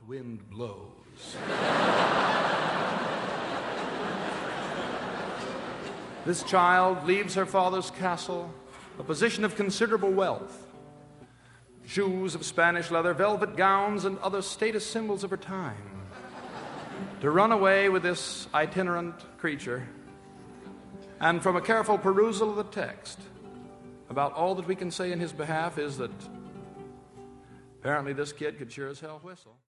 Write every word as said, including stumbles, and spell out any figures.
wind blows. This child leaves her father's castle, a position of considerable wealth, shoes of Spanish leather, velvet gowns, and other status symbols of her time, to run away with this itinerant creature. And from a careful perusal of the text, about all that we can say in his behalf is that apparently this kid could sure as hell whistle.